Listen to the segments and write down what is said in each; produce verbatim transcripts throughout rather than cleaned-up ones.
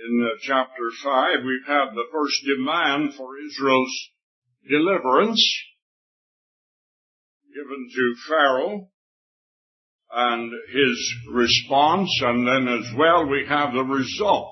In uh, chapter five, we've had the first demand for Israel's deliverance given to Pharaoh and his response, and then as well we have the result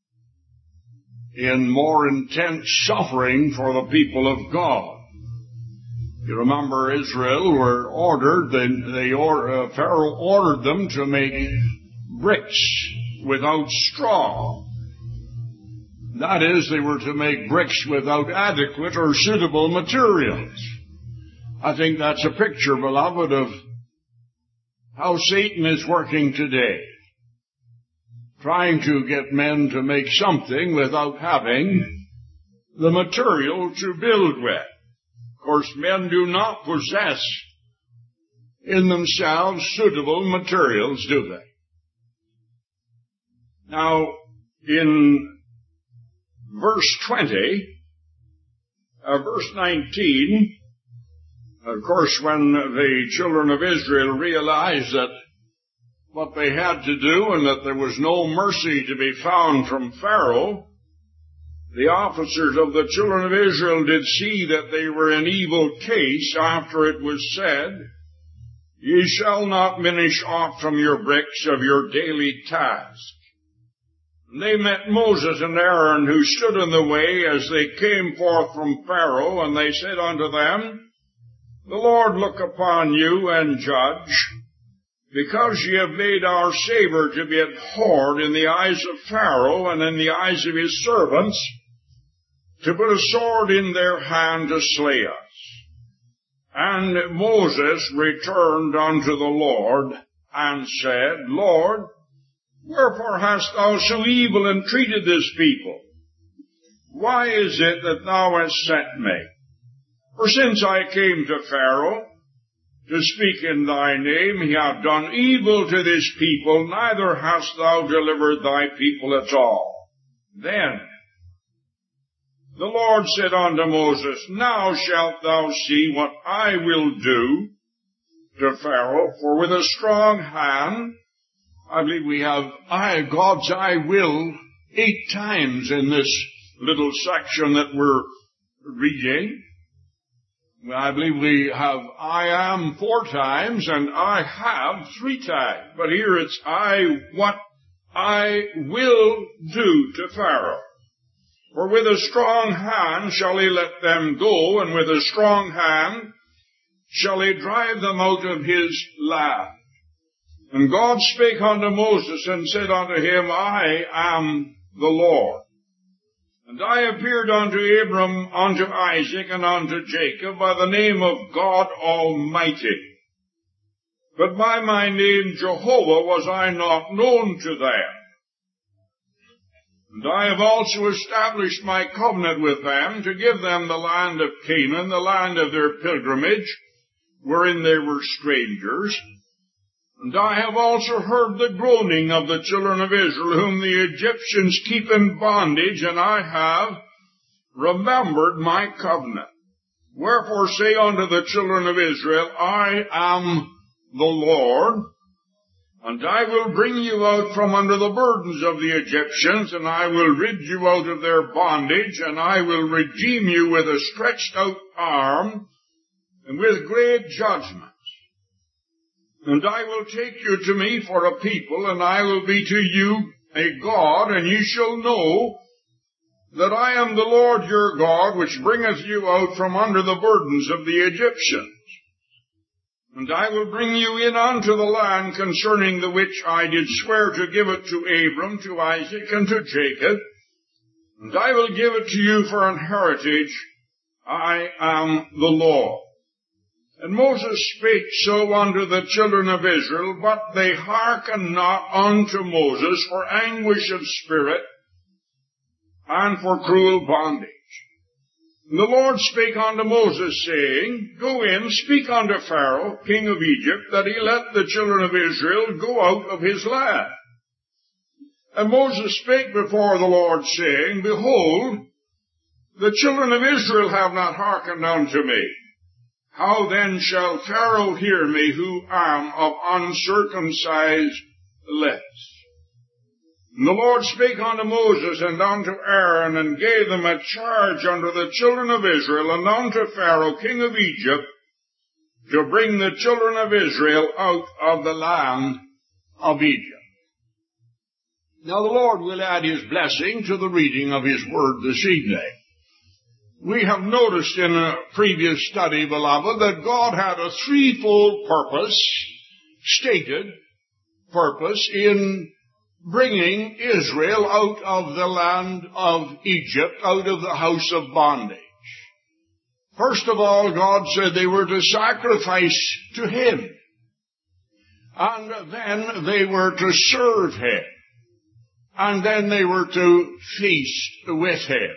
in more intense suffering for the people of God. You remember Israel were ordered, they, they or, uh, Pharaoh ordered them to make bricks without straw. That is, they were to make bricks without adequate or suitable materials. I think that's a picture, beloved, of how Satan is working today, trying to get men to make something without having the material to build with. Of course, men do not possess in themselves suitable materials, do they? Now, in verse twenty, uh, verse nineteen, of course, when the children of Israel realized that what they had to do and that there was no mercy to be found from Pharaoh, the officers of the children of Israel did see that they were in evil case after it was said, "Ye shall not minish aught from your bricks of your daily task." And they met Moses and Aaron, who stood in the way as they came forth from Pharaoh, and they said unto them, "The Lord look upon you and judge, because ye have made our savor to be abhorred in the eyes of Pharaoh and in the eyes of his servants, to put a sword in their hand to slay us." And Moses returned unto the Lord and said, "Lord, wherefore hast thou so evil entreated this people? Why is it that thou hast sent me? For since I came to Pharaoh to speak in thy name, he hath done evil to this people, neither hast thou delivered thy people at all." Then the Lord said unto Moses, "Now shalt thou see what I will do to Pharaoh, for with a strong hand," I believe we have I, God's "I will" eight times in this little section that we're reading. I believe we have "I am" four times and "I have" three times. But here it's "I," what I will do to Pharaoh. "For with a strong hand shall he let them go, and with a strong hand shall he drive them out of his land." And God spake unto Moses and said unto him, "I am the Lord. And I appeared unto Abram, unto Isaac, and unto Jacob by the name of God Almighty. But by my name Jehovah was I not known to them. And I have also established my covenant with them, to give them the land of Canaan, the land of their pilgrimage, wherein they were strangers. And I have also heard the groaning of the children of Israel, whom the Egyptians keep in bondage, and I have remembered my covenant. Wherefore say unto the children of Israel, I am the Lord, and I will bring you out from under the burdens of the Egyptians, and I will rid you out of their bondage, and I will redeem you with a stretched out arm, and with great judgment. And I will take you to me for a people, and I will be to you a God, and ye shall know that I am the Lord your God, which bringeth you out from under the burdens of the Egyptians. And I will bring you in unto the land concerning the which I did swear to give it to Abram, to Isaac, and to Jacob, and I will give it to you for an heritage. I am the Lord. And Moses spake so unto the children of Israel, but they hearkened not unto Moses for anguish of spirit and for cruel bondage. And the Lord spake unto Moses, saying, Go in, speak unto Pharaoh, king of Egypt, that he let the children of Israel go out of his land. And Moses spake before the Lord, saying, Behold, the children of Israel have not hearkened unto me. How then shall Pharaoh hear me, who am of uncircumcised lips? And the Lord spake unto Moses and unto Aaron, and gave them a charge unto the children of Israel, and unto Pharaoh king of Egypt, to bring the children of Israel out of the land of Egypt. Now the Lord will add His blessing to the reading of His Word this evening. We have noticed in a previous study, beloved, that God had a threefold purpose, stated purpose, in bringing Israel out of the land of Egypt, out of the house of bondage. First of all, God said they were to sacrifice to Him. And then they were to serve Him. And then they were to feast with Him.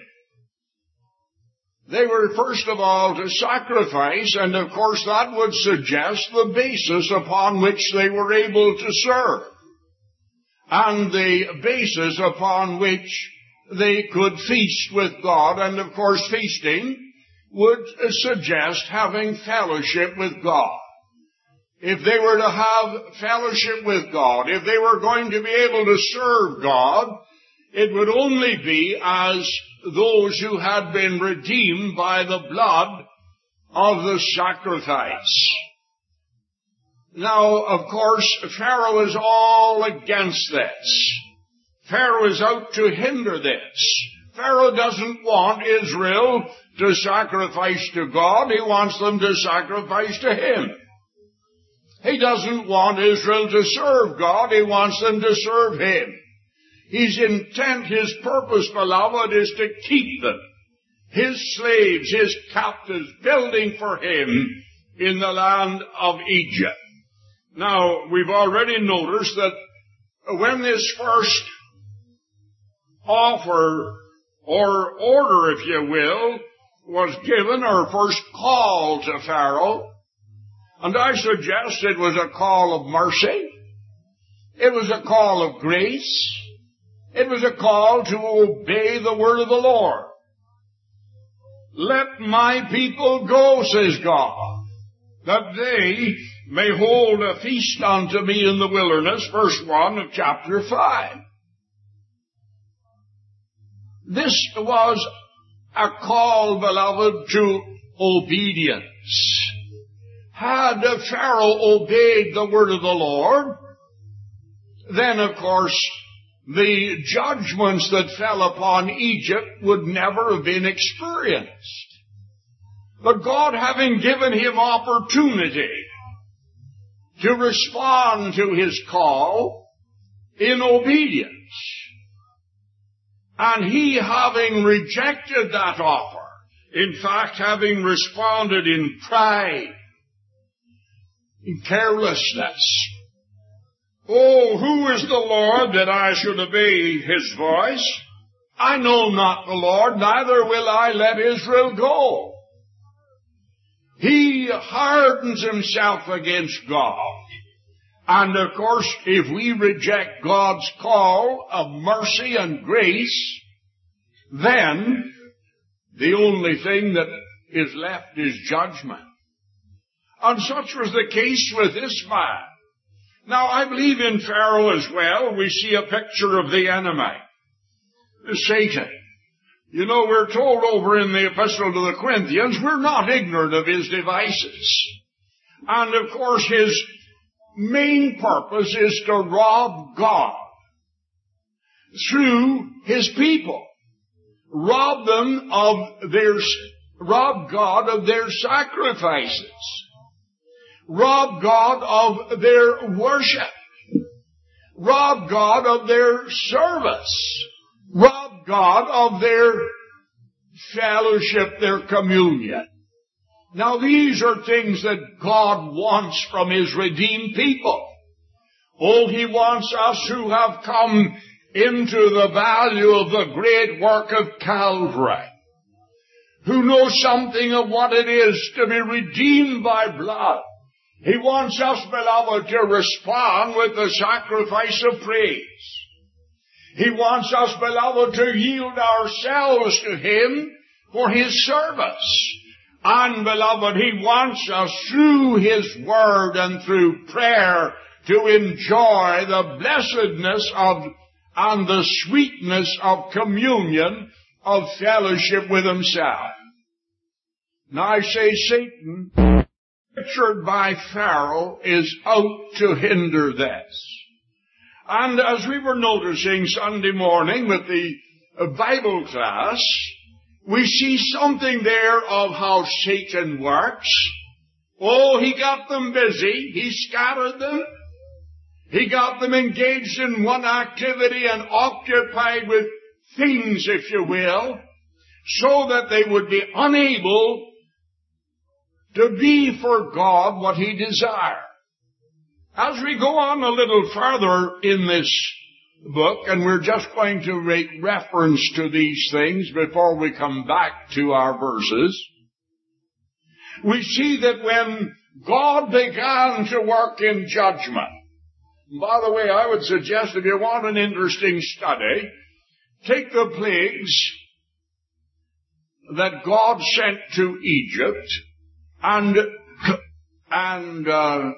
They were first of all to sacrifice, and of course that would suggest the basis upon which they were able to serve. And the basis upon which they could feast with God. And of course feasting would suggest having fellowship with God. If they were to have fellowship with God, if they were going to be able to serve God, it would only be as those who had been redeemed by the blood of the sacrifice. Now, of course, Pharaoh is all against this. Pharaoh is out to hinder this. Pharaoh doesn't want Israel to sacrifice to God. He wants them to sacrifice to him. He doesn't want Israel to serve God. He wants them to serve Him. His intent, His purpose, beloved, is to keep them, His slaves, His captives, building for Him in the land of Egypt. Now, we've already noticed that when this first offer or order, if you will, was given, or first call to Pharaoh, and I suggest it was a call of mercy. It was a call of grace. It was a call to obey the word of the Lord. Let my people go, says God, that they may hold a feast unto me in the wilderness, verse one of chapter five. This was a call, beloved, to obedience. Had Pharaoh obeyed the word of the Lord, then, of course, the judgments that fell upon Egypt would never have been experienced. But God, having given him opportunity to respond to His call in obedience, and he having rejected that offer, in fact, having responded in pride, in carelessness. Oh, who is the Lord that I should obey His voice? I know not the Lord, neither will I let Israel go. He hardens himself against God. And of course, if we reject God's call of mercy and grace, then the only thing that is left is judgment. And such was the case with this man. Now, I believe in Pharaoh as well, we see a picture of the enemy, Satan. You know, we're told over in the Epistle to the Corinthians, we're not ignorant of his devices. And of course, his main purpose is to rob God through His people. Rob them of their, rob God of their sacrifices. Rob God of their worship. Rob God of their service. Rob God of their fellowship, their communion. Now these are things that God wants from His redeemed people. Oh, He wants us who have come into the value of the great work of Calvary, who know something of what it is to be redeemed by blood. He wants us, beloved, to respond with the sacrifice of praise. He wants us, beloved, to yield ourselves to Him for His service. And, beloved, He wants us through His Word and through prayer to enjoy the blessedness of and the sweetness of communion, of fellowship with himself. Now I say Satan, pictured by Pharaoh, is out to hinder this. And as we were noticing Sunday morning with the Bible class, we see something there of how Satan works. Oh, he got them busy. He scattered them. He got them engaged in one activity and occupied with things, if you will, so that they would be unable to be for God what he desired. As we go on a little further in this book, and we're just going to make reference to these things before we come back to our verses, we see that when God began to work in judgment, by the way, I would suggest if you want an interesting study, take the plagues that God sent to Egypt and, and, uh,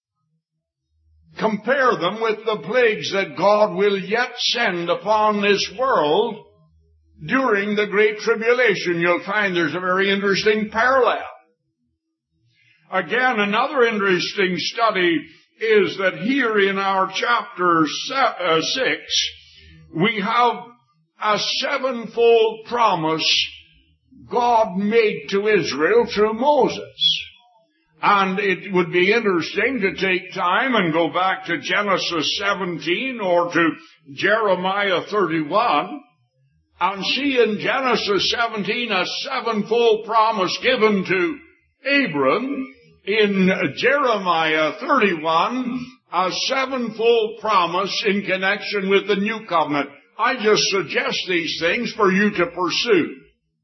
compare them with the plagues that God will yet send upon this world during the Great Tribulation. You'll find there's a very interesting parallel. Again, another interesting study is that here in our chapter six, we have a sevenfold promise God made to Israel through Moses. And it would be interesting to take time and go back to Genesis seventeen or to Jeremiah thirty-one and see in Genesis seventeen a sevenfold promise given to Abram. In Jeremiah thirty-one, a sevenfold promise in connection with the new covenant. I just suggest these things for you to pursue.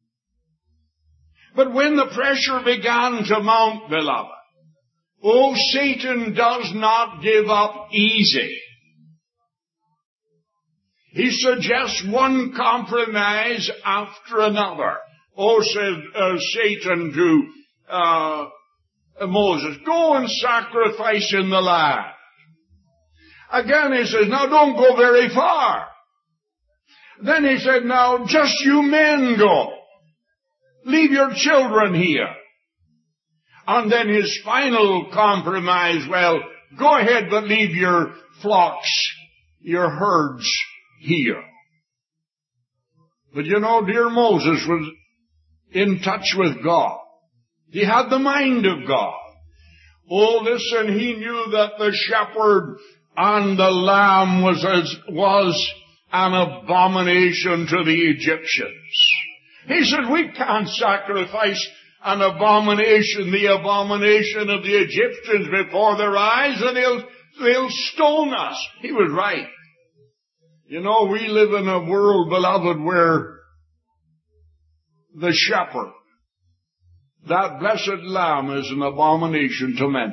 But when the pressure began to mount, beloved, oh, Satan does not give up easy. He suggests one compromise after another. Oh, said uh, Satan to uh, Moses, go and sacrifice in the land. Again he says, now don't go very far. Then he said, now just you men go. Leave your children here. And then his final compromise, well, go ahead but leave your flocks, your herds here. But you know, dear Moses was in touch with God. He had the mind of God. Oh, listen, he knew that the shepherd and the lamb was, as, was an abomination to the Egyptians. He said, we can't sacrifice an abomination, the abomination of the Egyptians before their eyes, and they'll, they'll stone us. He was right. You know, we live in a world, beloved, where the shepherd, that blessed lamb, is an abomination to many.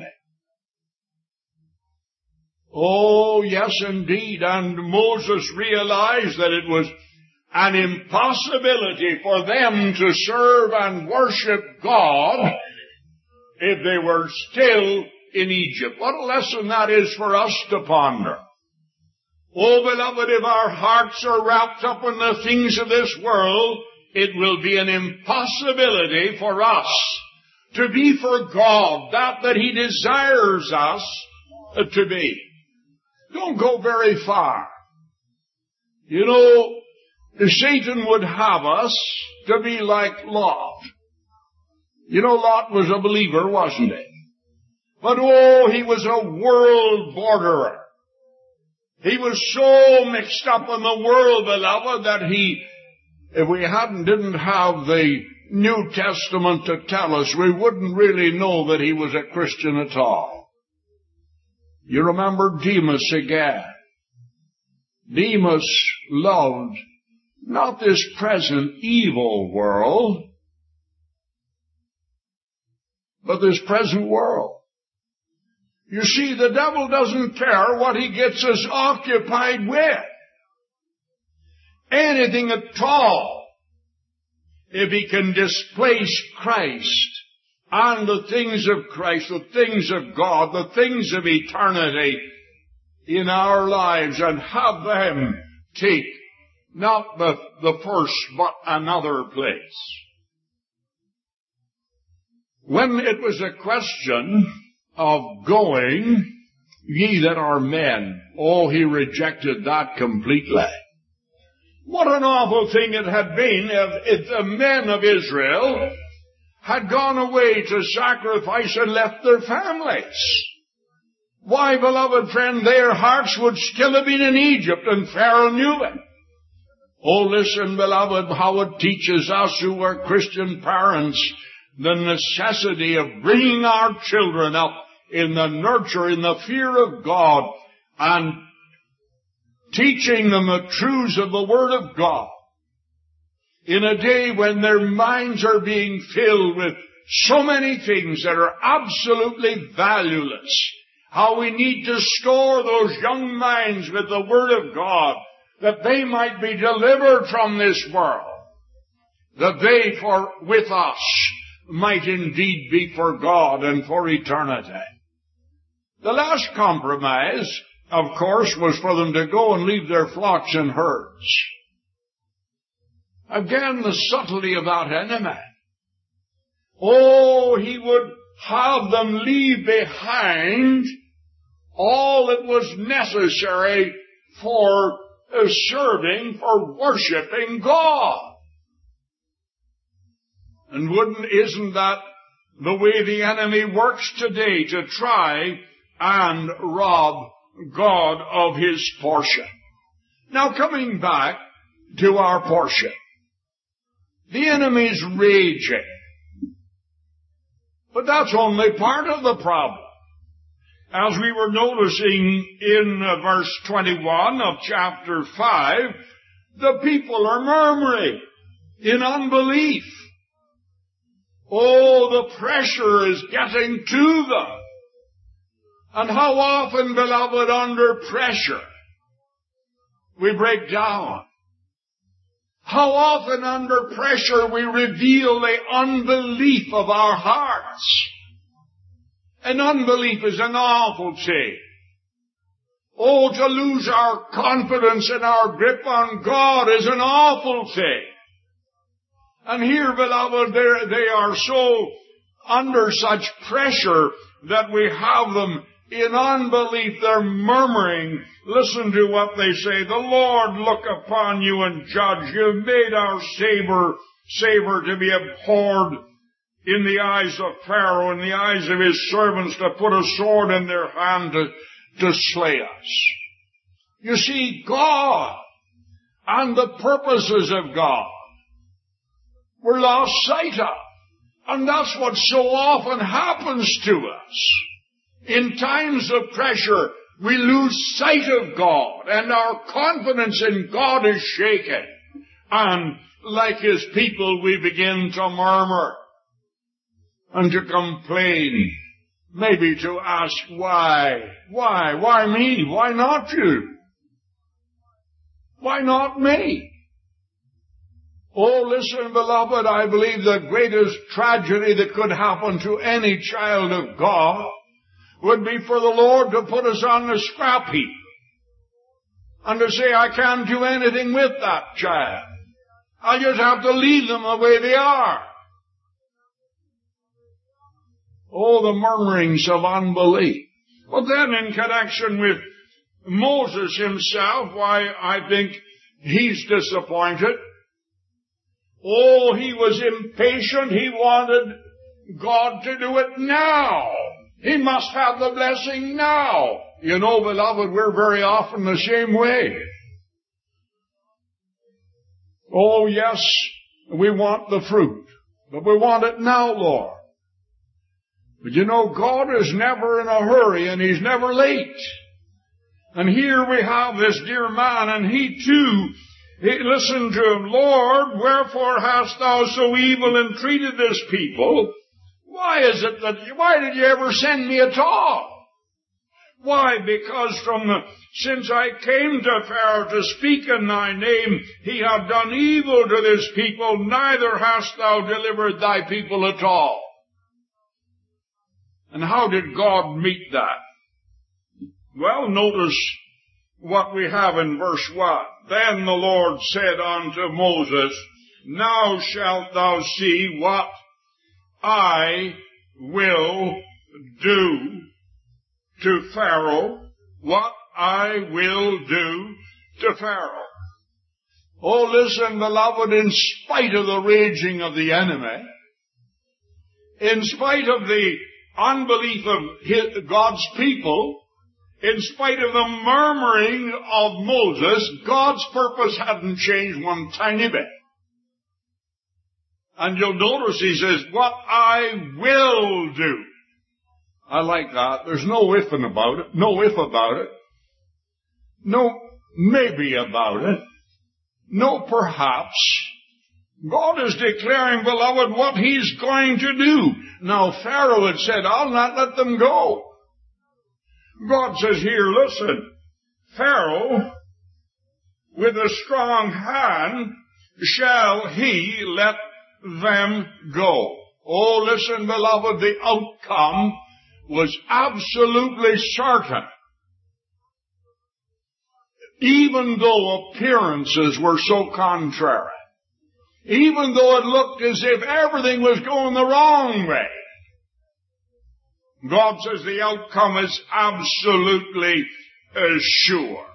Oh, yes, indeed. And Moses realized that it was an impossibility for them to serve and worship God if they were still in Egypt. What a lesson that is for us to ponder. Oh, beloved, if our hearts are wrapped up in the things of this world, it will be an impossibility for us to be for God that that He desires us to be. Don't go very far. You know, Satan would have us to be like Lot. You know, Lot was a believer, wasn't he? But oh, he was a world borderer. He was so mixed up in the world, beloved, that he, if we hadn't, didn't have the New Testament to tell us, we wouldn't really know that he was a Christian at all. You remember Demas again. Demas loved not this present evil world, but this present world. You see, the devil doesn't care what he gets us occupied with. Anything at all. If he can displace Christ and the things of Christ, the things of God, the things of eternity in our lives, and have them take not the, the first, but another place. When it was a question of going, ye that are men, oh, he rejected that completely. What an awful thing it had been if, if the men of Israel had gone away to sacrifice and left their families. Why, beloved friend, their hearts would still have been in Egypt, and Pharaoh knew it. Oh, listen, beloved, how it teaches us who are Christian parents the necessity of bringing our children up in the nurture, in the fear of God, and teaching them the truths of the Word of God. In a day when their minds are being filled with so many things that are absolutely valueless, how we need to store those young minds with the Word of God, that they might be delivered from this world, that they for with us might indeed be for God and for eternity. The last compromise, of course, was for them to go and leave their flocks and herds. Again, the subtlety of that enemy. Oh, he would have them leave behind all that was necessary for serving, for worshiping God. And wouldn't, isn't that the way the enemy works today, to try and rob God of his portion? Now, coming back to our portion, the enemy's raging. But that's only part of the problem. As we were noticing in uh, verse twenty-one of chapter five, the people are murmuring in unbelief. Oh, the pressure is getting to them. And how often, beloved, under pressure we break down. How often under pressure we reveal the unbelief of our hearts. And unbelief is an awful thing. Oh, to lose our confidence and our grip on God is an awful thing. And here, beloved, they are so under such pressure that we have them in unbelief. They're murmuring. Listen to what they say. The Lord look upon you and judge. You've made our savor, savor to be abhorred in the eyes of Pharaoh, in the eyes of his servants, to put a sword in their hand to, to slay us. You see, God and the purposes of God were lost sight of. And that's what so often happens to us. In times of pressure, we lose sight of God, and our confidence in God is shaken. And like his people, we begin to murmur and to complain, maybe to ask why, why, why me, why not you? Why not me? Oh, listen, beloved, I believe the greatest tragedy that could happen to any child of God would be for the Lord to put us on the scrap heap and to say, I can't do anything with that child. I just have to leave them the way they are. Oh, the murmurings of unbelief. But then in connection with Moses himself, why, I think he's disappointed. Oh, he was impatient. He wanted God to do it now. He must have the blessing now. You know, beloved, we're very often the same way. Oh, yes, we want the fruit, but we want it now, Lord. But you know, God is never in a hurry, and he's never late. And here we have this dear man, and he too, he listened to him. Lord, wherefore hast thou so evil entreated this people? Why is it that, why did you ever send me at all? Why? Because from the, since I came to Pharaoh to speak in thy name, he hath done evil to this people, neither hast thou delivered thy people at all. And how did God meet that? Well, notice what we have in verse one. Then the Lord said unto Moses, now shalt thou see what I will do to Pharaoh, what I will do to Pharaoh. Oh, listen, beloved, in spite of the raging of the enemy, in spite of the unbelief of his, God's people, in spite of the murmuring of Moses, God's purpose hadn't changed one tiny bit. And you'll notice he says, what I will do. I like that. There's no ifing about it. No if about it. No maybe about it. No perhaps. God is declaring, beloved, what he's going to do. Now, Pharaoh had said, I'll not let them go. God says here, listen, Pharaoh, with a strong hand, shall he let them go. Oh, listen, beloved, the outcome was absolutely certain. Even though appearances were so contrary. Even though it looked as if everything was going the wrong way. God says the outcome is absolutely uh, sure.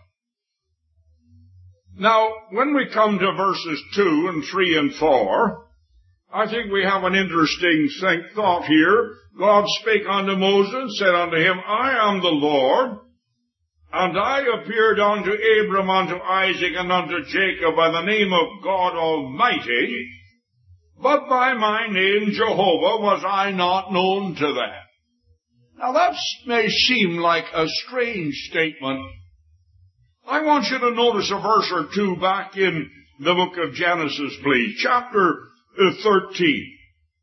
Now, when we come to verses two and three and four, I think we have an interesting thought here. God spake unto Moses, said unto him, I am the Lord, and I appeared unto Abram, unto Isaac, and unto Jacob by the name of God Almighty, but by my name Jehovah was I not known to them. Now that may seem like a strange statement. I want you to notice a verse or two back in the book of Genesis, please. Chapter thirteen.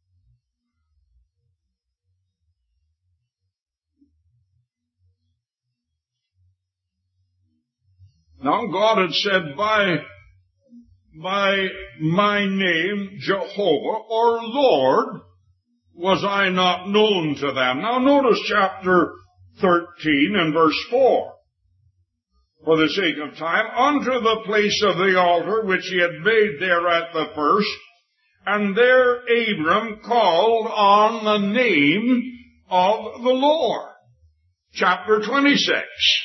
Now God had said, by, by my name Jehovah, or Lord, was I not known to them. Now notice chapter thirteen and verse four. For the sake of time, unto the place of the altar which he had made there at the first, and there Abram called on the name of the Lord. Chapter twenty-six.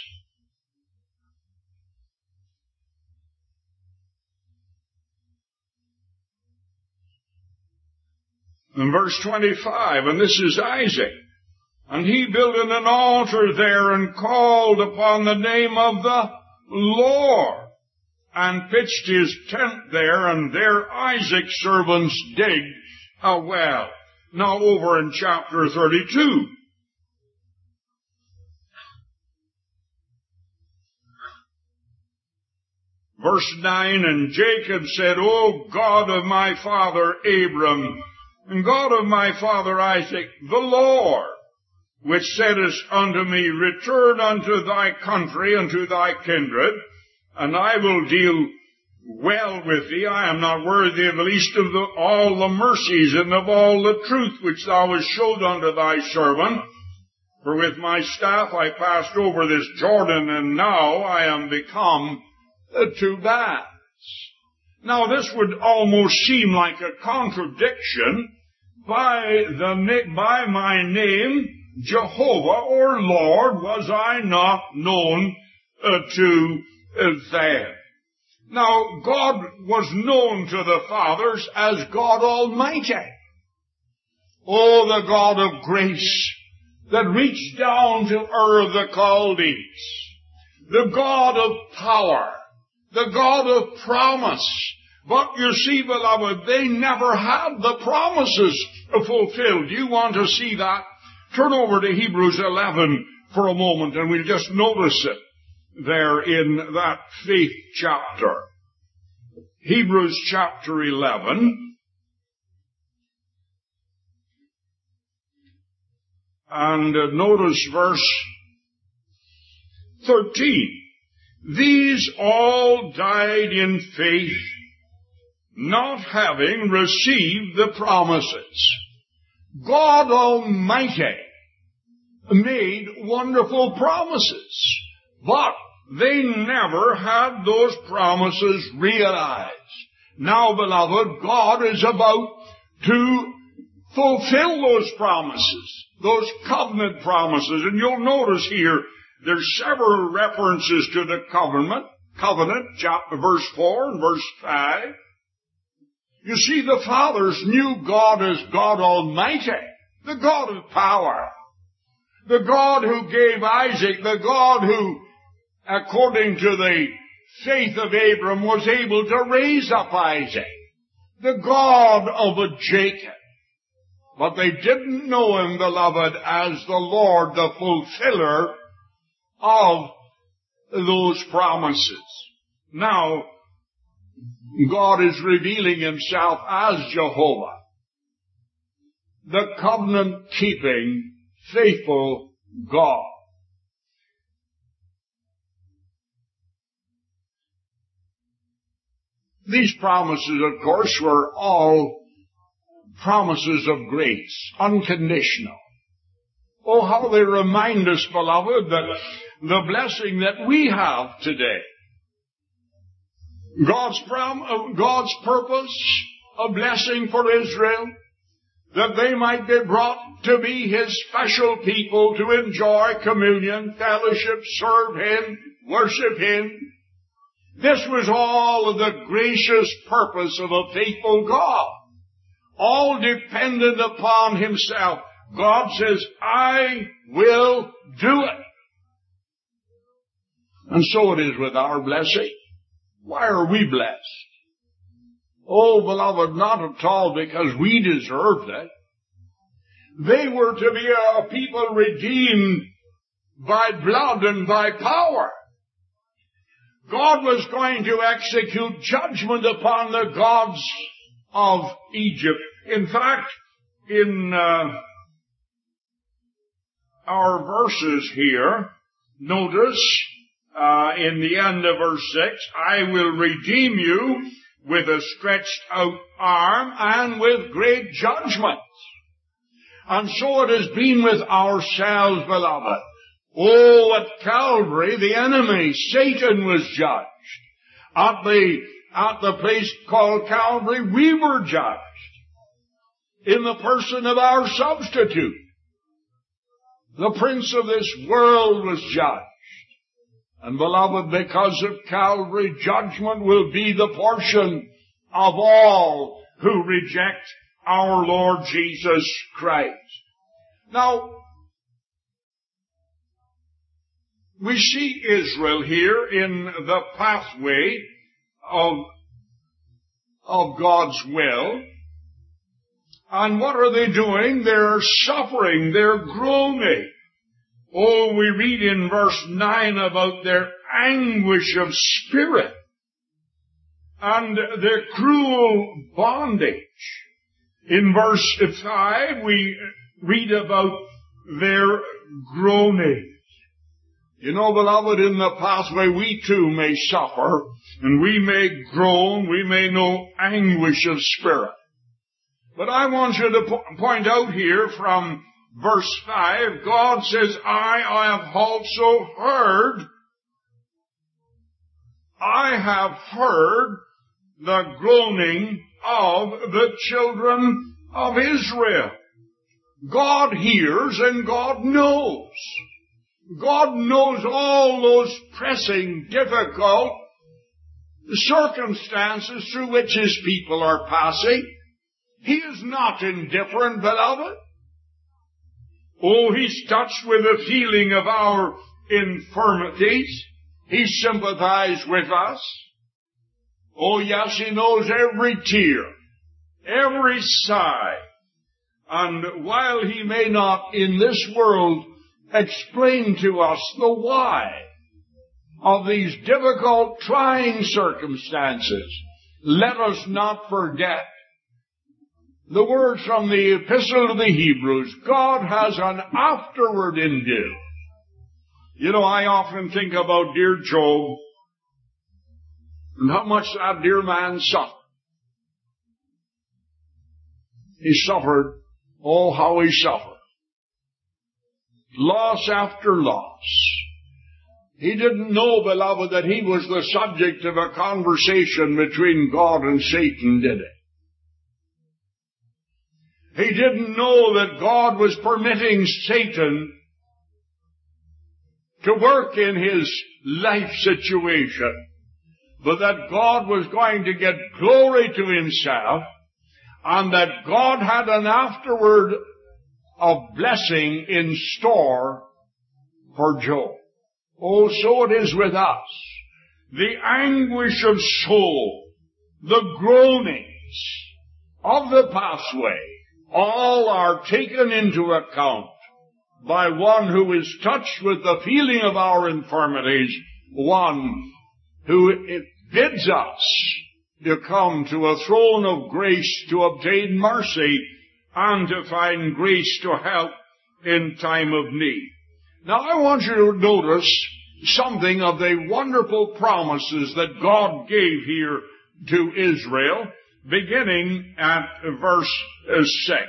In verse twenty-five, and this is Isaac. And he built an altar there and called upon the name of the Lord, and pitched his tent there, and there Isaac's servants digged a well. Now over in chapter thirty-two. Verse nine, and Jacob said, O God of my father Abram, and God of my father Isaac, the Lord, which saidest unto me, return unto thy country and to thy kindred, and I will deal well with thee. I am not worthy of the least of the, all the mercies and of all the truth which thou hast showed unto thy servant. For with my staff I passed over this Jordan, and now I am become uh, two bands. Now this would almost seem like a contradiction. By the by my name Jehovah or Lord was I not known uh, to uh, them. Now God was known to the fathers as God Almighty. Oh, the God of grace that reached down to Ur of the Chaldees. The God of power. The God of promise. But you see, beloved, they never had the promises fulfilled. You want to see that? Turn over to Hebrews eleven for a moment, and we'll just notice it there in that faith chapter. Hebrews chapter eleven. And uh, notice verse thirteen. These all died in faith, not having received the promises. God Almighty made wonderful promises, but they never had those promises realized. Now, beloved, God is about to fulfill those promises, those covenant promises. And you'll notice here, there's several references to the covenant, covenant, chapter, verse four and verse five. You see, the fathers knew God as God Almighty, the God of power, the God who gave Isaac, the God who, according to the faith of Abram, was able to raise up Isaac, the God of a Jacob. But they didn't know him, beloved, as the Lord, the fulfiller of those promises. Now, God is revealing himself as Jehovah, the covenant-keeping, faithful God. These promises, of course, were all promises of grace, unconditional. Oh, how they remind us, beloved, that the blessing that we have today, God's prom- God's purpose, a blessing for Israel, that they might be brought to be his special people, to enjoy communion, fellowship, serve him, worship him. This was all of the gracious purpose of a faithful God, all dependent upon himself. God says, I will do it. And so it is with our blessing. Why are we blessed? Oh, beloved, not at all because we deserved it. They were to be a people redeemed by blood and by power. God was going to execute judgment upon the gods of Egypt. In fact, in uh, our verses here, notice uh, in the end of verse six, I will redeem you with a stretched out arm and with great judgments. And so it has been with ourselves, beloved. Oh, at Calvary, the enemy, Satan, was judged. At the, at the place called Calvary, we were judged in the person of our substitute. The prince of this world was judged. And beloved, because of Calvary, judgment will be the portion of all who reject our Lord Jesus Christ. Now, we see Israel here in the pathway of, of God's will. And what are they doing? They're suffering. They're groaning. Oh, we read in verse nine about their anguish of spirit and their cruel bondage. In verse five, we read about their groaning. You know, beloved, in the pathway we too may suffer, and we may groan, we may know anguish of spirit. But I want you to po- point out here from verse five, God says, I, I have also heard, I have heard the groaning of the children of Israel. God hears and God knows. God knows all those pressing, difficult circumstances through which his people are passing. He is not indifferent, beloved. Oh, he's touched with the feeling of our infirmities. He sympathizes with us. Oh, yes, he knows every tear, every sigh. And while he may not in this world explain to us the why of these difficult, trying circumstances, let us not forget the words from the Epistle to the Hebrews. God has an afterward in view. You know, I often think about dear Job and how much that dear man suffered. He suffered, oh, how he suffered. Loss after loss. He didn't know, beloved, that he was the subject of a conversation between God and Satan, did he? He didn't know that God was permitting Satan to work in his life situation, but that God was going to get glory to himself, and that God had an afterward of blessing in store for Job. Oh, so it is with us. The anguish of soul, the groanings of the pathway, all are taken into account by one who is touched with the feeling of our infirmities, one who bids us to come to a throne of grace to obtain mercy and to find grace to help in time of need. Now I want you to notice something of the wonderful promises that God gave here to Israel, beginning at verse six.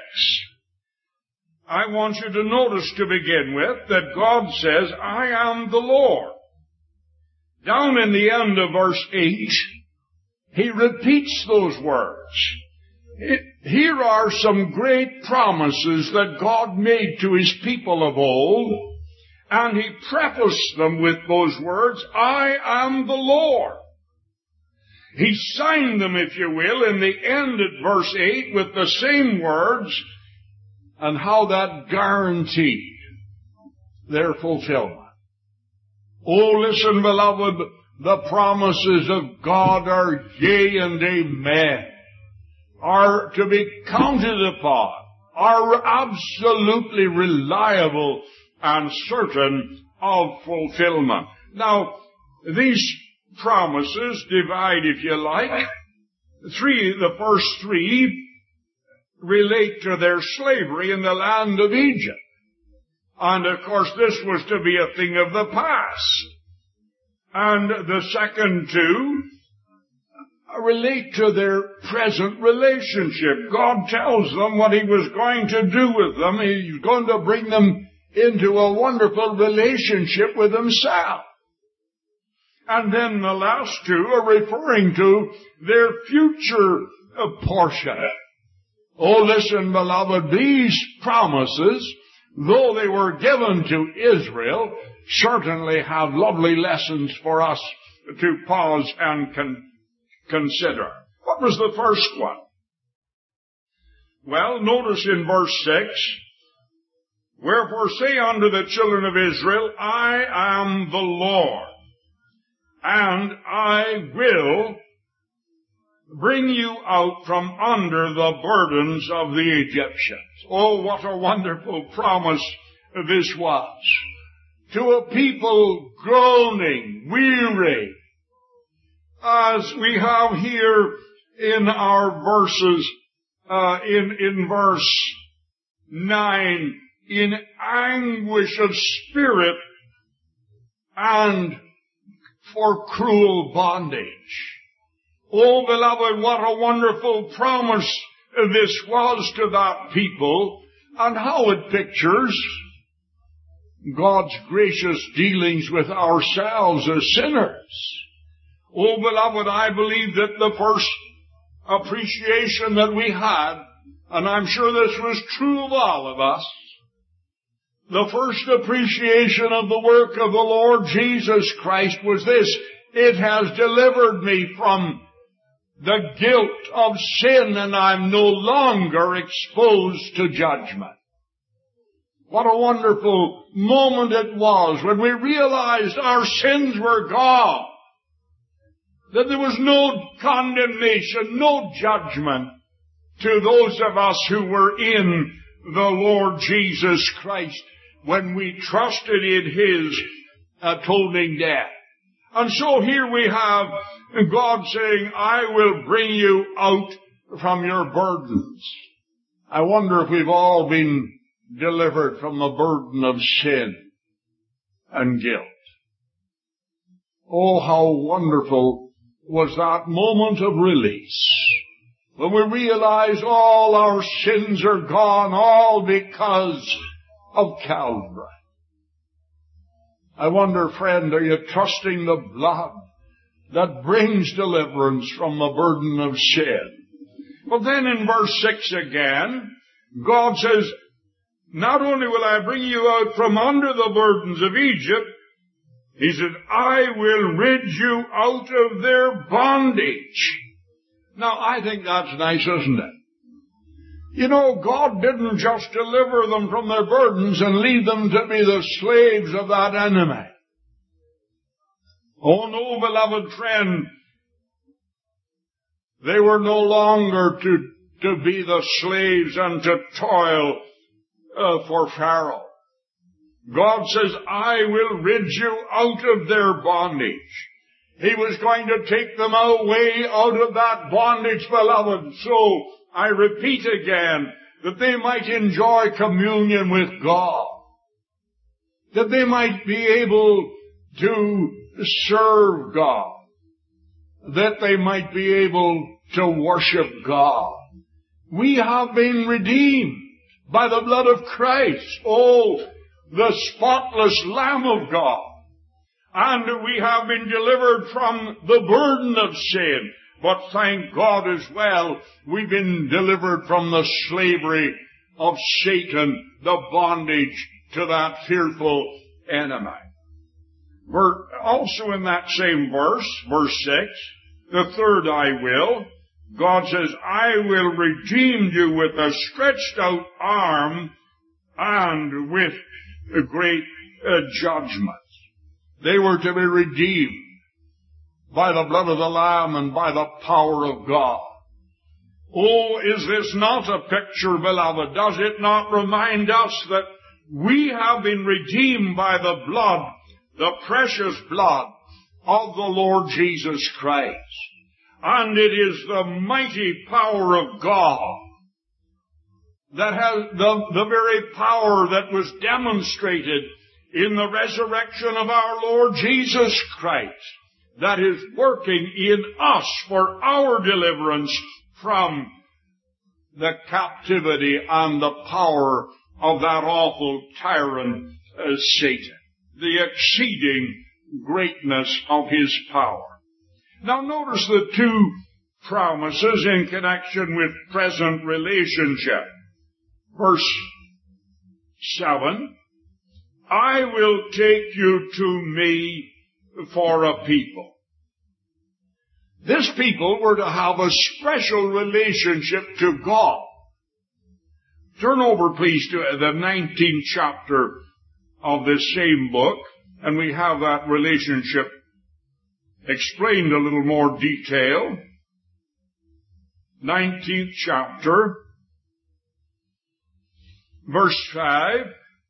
I want you to notice to begin with that God says, I am the Lord. Down in the end of verse eight, he repeats those words. It, here are some great promises that God made to his people of old, and he prefaced them with those words, I am the Lord. He signed them, if you will, in the end at verse eight with the same words, and how that guaranteed their fulfillment. Oh, listen, beloved, the promises of God are yea and amen, are to be counted upon, are absolutely reliable and certain of fulfillment. Now, these promises divide, if you like, three, the first three relate to their slavery in the land of Egypt. And of course this was to be a thing of the past. And the second two relate to their present relationship. God tells them what he was going to do with them. He's going to bring them into a wonderful relationship with himself. And then the last two are referring to their future portion. Oh, listen, beloved, these promises, though they were given to Israel, certainly have lovely lessons for us to pause and con- consider. What was the first one? Well, notice in verse six, wherefore say unto the children of Israel, I am the Lord, and I will bring you out from under the burdens of the Egyptians. Oh, what a wonderful promise this was. To a people groaning, weary, as we have here in our verses, uh, in, in verse nine, in anguish of spirit and for cruel bondage. Oh, beloved, what a wonderful promise this was to that people, and how it pictures God's gracious dealings with ourselves as sinners. Oh, beloved, I believe that the first appreciation that we had, and I'm sure this was true of all of us, the first appreciation of the work of the Lord Jesus Christ was this: it has delivered me from the guilt of sin, and I'm no longer exposed to judgment. What a wonderful moment it was when we realized our sins were gone, that there was no condemnation, no judgment to those of us who were in the Lord Jesus Christ when we trusted in his atoning death. And so here we have God saying, I will bring you out from your burdens. I wonder if we've all been delivered from the burden of sin and guilt. Oh, how wonderful was that moment of release, when we realize all our sins are gone, all because of Calvary. I wonder, friend, are you trusting the blood that brings deliverance from the burden of sin? Well, then in verse six again, God says, not only will I bring you out from under the burdens of Egypt, He said, I will rid you out of their bondage. Now, I think that's nice, isn't it? You know, God didn't just deliver them from their burdens and leave them to be the slaves of that enemy. Oh no, beloved friend, they were no longer to, to be the slaves and to toil uh, for Pharaoh. God says, I will rid you out of their bondage. He was going to take them away out of that bondage, beloved. So, I repeat again, that they might enjoy communion with God. That they might be able to serve God. That they might be able to worship God. We have been redeemed by the blood of Christ. Oh, the spotless Lamb of God. And we have been delivered from the burden of sin. But thank God as well, we've been delivered from the slavery of Satan, the bondage to that fearful enemy. We're also in that same verse, verse six, the third I will, God says, I will redeem you with a stretched out arm and with a great uh, judgment. They were to be redeemed by the blood of the Lamb and by the power of God. Oh, is this not a picture, beloved? Does it not remind us that we have been redeemed by the blood, the precious blood of the Lord Jesus Christ? And it is the mighty power of God that has the, the very power that was demonstrated in the resurrection of our Lord Jesus Christ that is working in us for our deliverance from the captivity and the power of that awful tyrant, uh, Satan. The exceeding greatness of his power. Now notice the two promises in connection with present relationship. Verse seven, I will take you to me for a people. This people were to have a special relationship to God. Turn over, please, to the nineteenth chapter of this same book, and we have that relationship explained a little more detail. nineteenth chapter, verse five.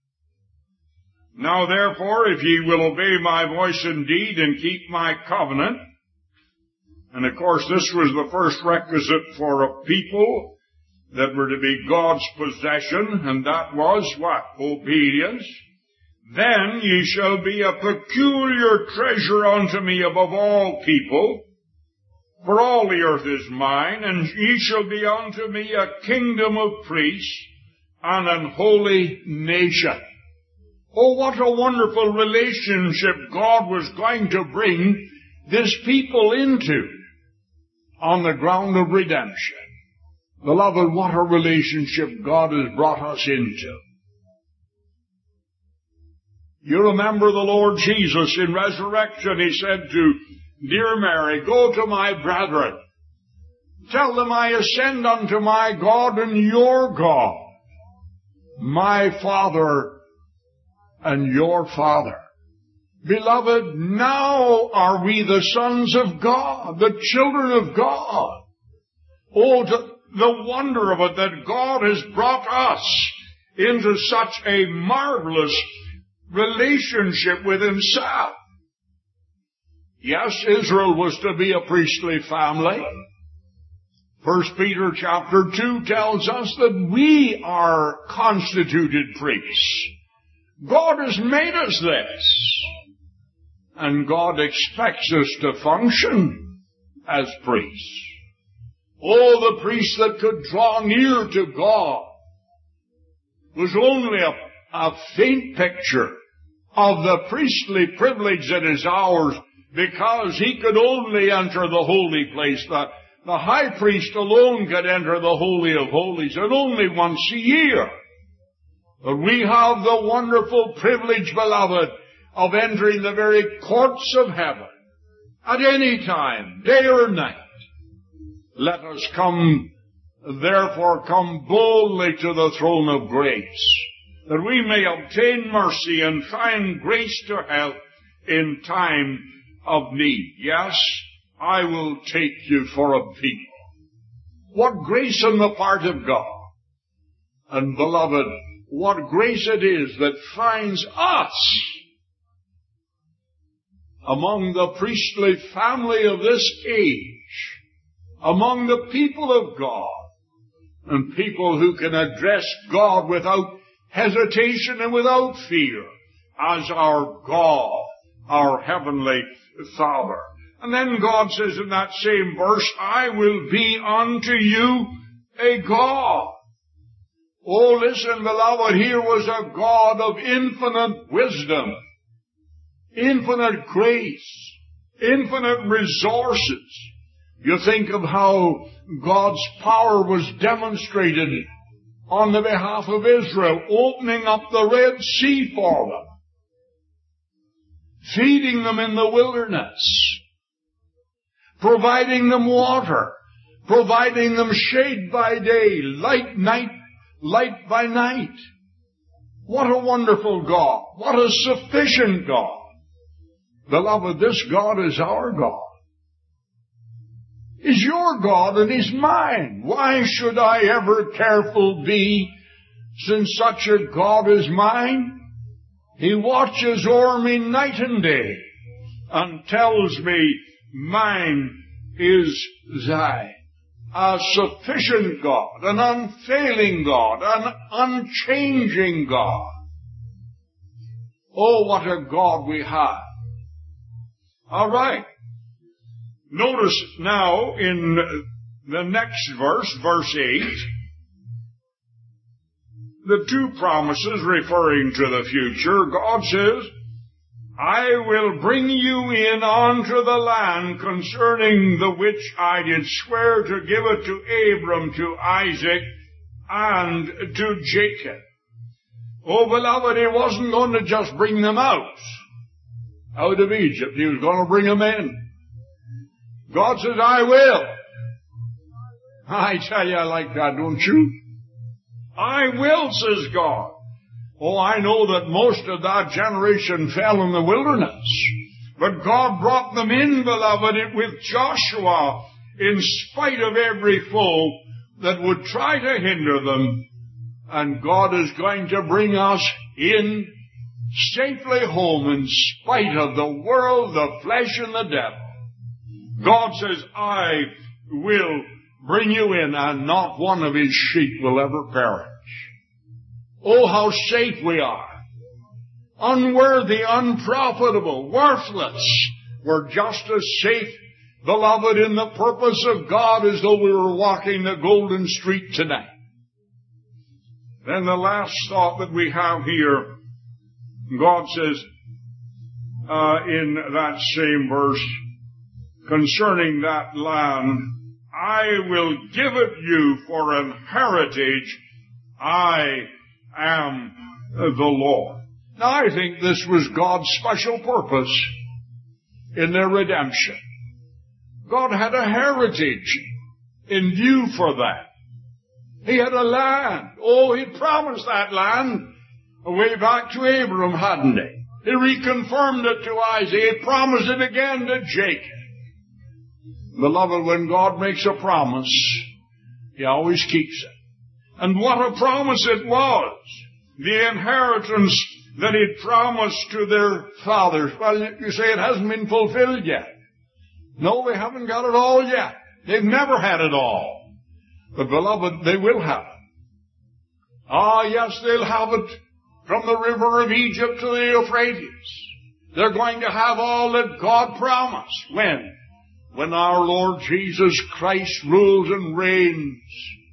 Now therefore, if ye will obey my voice indeed and keep my covenant, and of course this was the first requisite for a people that were to be God's possession, and that was what? Obedience. Then ye shall be a peculiar treasure unto me above all people, for all the earth is mine, and ye shall be unto me a kingdom of priests and an holy nation. Oh, what a wonderful relationship God was going to bring this people into on the ground of redemption. Beloved, what a relationship God has brought us into. You remember the Lord Jesus in resurrection, He said to dear Mary, go to my brethren. Tell them I ascend unto my God and your God, my Father and your Father. Beloved, now are we the sons of God, the children of God. Oh, to, the wonder of it that God has brought us into such a marvelous relationship with Himself. Yes, Israel was to be a priestly family. First Peter chapter two tells us that we are constituted priests. God has made us this. And God expects us to function as priests. Oh, the priest that could draw near to God was only a, a faint picture of the priestly privilege that is ours, because he could only enter the holy place. The, the high priest alone could enter the Holy of Holies, and only once a year. But we have the wonderful privilege, beloved, of entering the very courts of heaven at any time, day or night. Let us come, therefore, come boldly to the throne of grace, that we may obtain mercy and find grace to help in time of need. Yes, I will take you for a people. What grace on the part of God. And beloved, what grace it is that finds us among the priestly family of this age, among the people of God, and people who can address God without hesitation and without fear as our God, our heavenly Father. And then God says in that same verse, I will be unto you a God. Oh, listen, beloved, here was a God of infinite wisdom, infinite grace, infinite resources. You think of how God's power was demonstrated on the behalf of Israel, opening up the Red Sea for them, feeding them in the wilderness, providing them water, providing them shade by day, light night, light by night. What a wonderful God. What a sufficient God. Beloved, this God is our God. Is your God and is mine. Why should I ever careful be, since such a God is mine? He watches o'er me night and day, and tells me, mine is thine. A sufficient God, an unfailing God, an unchanging God. Oh, what a God we have. All right. Notice now in the next verse, verse eight, the two promises referring to the future. God says, I will bring you in unto the land concerning the which I did swear to give it to Abram, to Isaac, and to Jacob. Oh, beloved, he wasn't going to just bring them out, out of Egypt. He was going to bring them in. God says, I will. I tell you, I like that, don't you? I will, says God. Oh, I know that most of that generation fell in the wilderness. But God brought them in, beloved, with Joshua, in spite of every foe that would try to hinder them. And God is going to bring us in safely home in spite of the world, the flesh, and the devil. God says, I will bring you in, and not one of his sheep will ever perish. Oh, how safe we are. Unworthy, unprofitable, worthless. We're just as safe, beloved, in the purpose of God as though we were walking the golden street tonight. Then the last thought that we have here, God says uh, in that same verse, concerning that land, I will give it you for an heritage. I am the Lord. Now, I think this was God's special purpose in their redemption. God had a heritage in view for that. He had a land. Oh, he promised that land way back to Abram, hadn't he? He reconfirmed it to Isaac. He promised it again to Jacob. Beloved, when God makes a promise, he always keeps it. And what a promise it was. The inheritance that he'd promised to their fathers. Well, you say it hasn't been fulfilled yet. No, they haven't got it all yet. They've never had it all. But beloved, they will have it. Ah, yes, they'll have it from the river of Egypt to the Euphrates. They're going to have all that God promised. When? When our Lord Jesus Christ rules and reigns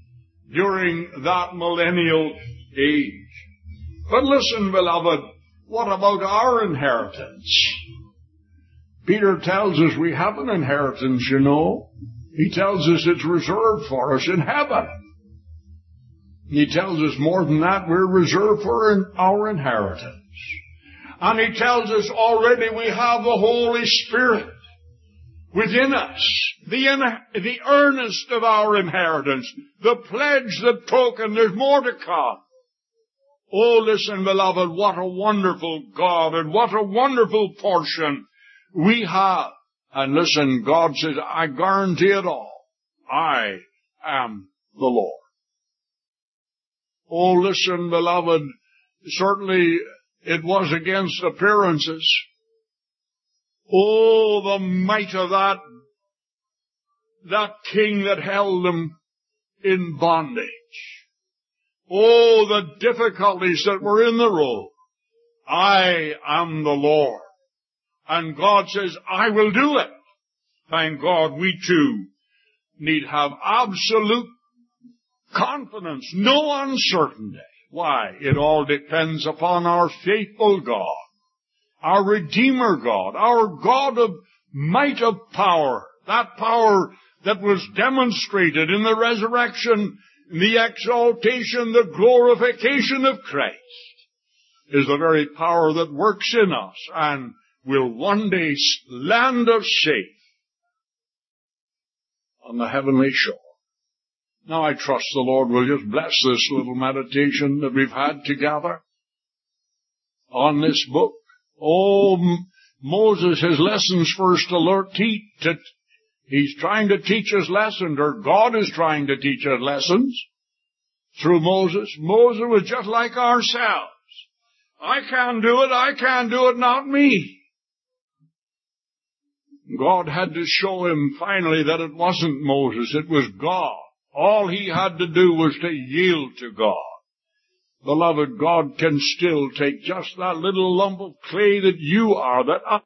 during that millennial age. But listen, beloved, what about our inheritance? Peter tells us we have an inheritance, you know. He tells us it's reserved for us in heaven. He tells us more than that, we're reserved for our inheritance. And he tells us already we have the Holy Spirit within us, the, in, the earnest of our inheritance, the pledge, the token. There's more to come. Oh, listen, beloved, what a wonderful God and what a wonderful portion we have. And listen, God says, I guarantee it all. I am the Lord. Oh, listen, beloved, certainly it was against appearances. Oh, the might of that, that king that held them in bondage. Oh, the difficulties that were in the road. I am the Lord. And God says, I will do it. Thank God we too need have absolute confidence, no uncertainty. Why? It all depends upon our faithful God, our Redeemer God, our God of might of power, that power that was demonstrated in the resurrection, the exaltation, the glorification of Christ, is the very power that works in us and will one day land us safe on the heavenly shore. Now I trust the Lord will just bless this little meditation that we've had together on this book. Oh, Moses, his lessons first to learn, teach, to, he's trying to teach us lessons, or God is trying to teach us lessons through Moses. Moses was just like ourselves. I can't do it, I can't do it, not me. God had to show him finally that it wasn't Moses, it was God. All he had to do was to yield to God. Beloved, God can still take just that little lump of clay that you are, that I